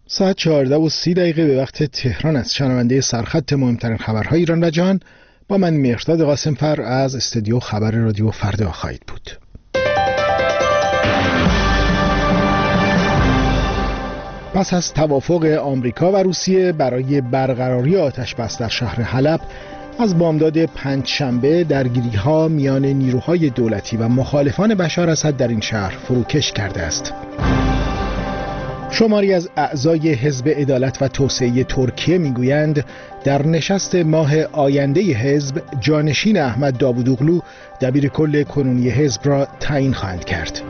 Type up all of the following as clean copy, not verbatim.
ساعت 14:30 به وقت تهران است. شنونده سرخط مهمترین خبرهای ایران و جهان با من مهرداد قاسمفر از استودیو خبر رادیو فردا خواهید بود. پس از توافق آمریکا و روسیه برای برقراری آتش‌بس در شهر حلب، از بامداد پنجشنبه درگیری‌ها میان نیروهای دولتی و مخالفان بشار اسد در این شهر فروکش کرده است. شماری از اعضای حزب عدالت و توسعه ترکیه میگویند در نشست ماه آینده حزب جانشین احمد داوودوغلو دبیرکل کنونی حزب را تعیین خواهند کرد.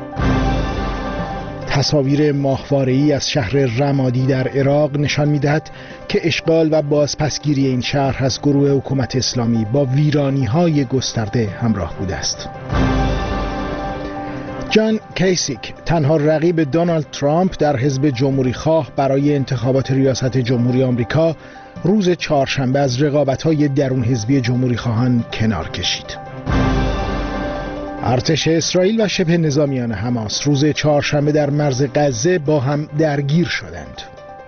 تصاویر ماهواره‌ای از شهر رمادی در عراق نشان می‌دهد که اشغال و بازپسگیری این شهر از گروه حکومت اسلامی با ویرانی‌های گسترده همراه بوده است. جان کیسیک، تنها رقیب دونالد ترامپ در حزب جمهوری خواه برای انتخابات ریاست جمهوری آمریکا، روز چهارشنبه از رقابت‌های درون حزبی جمهوری خواهان کنار کشید. ارتش اسرائیل و شبه نظامیان حماس روز چهارشنبه در مرز غزه با هم درگیر شدند.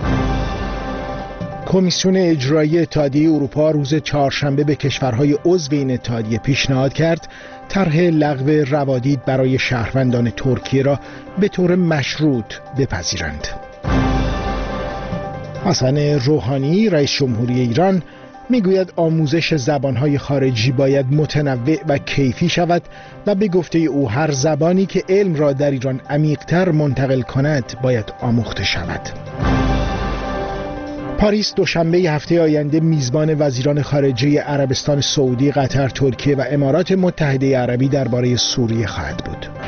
کمیسیون اجرایی اتحادیه اروپا روز چهارشنبه به کشورهای عضو این اتحادیه پیشنهاد کرد طرح لغو روادید برای شهروندان ترکیه را به طور مشروط بپذیرند. حسن روحانی رئیس جمهوری ایران میگوید آموزش زبانهای خارجی باید متنوع و کیفی شود و به گفته او هر زبانی که علم را در ایران عمیق‌تر منتقل کند باید آموخته شود. پاریس دوشنبه هفته آینده میزبان وزیران خارجه عربستان سعودی، قطر، ترکیه و امارات متحده عربی درباره سوریه خواهد بود.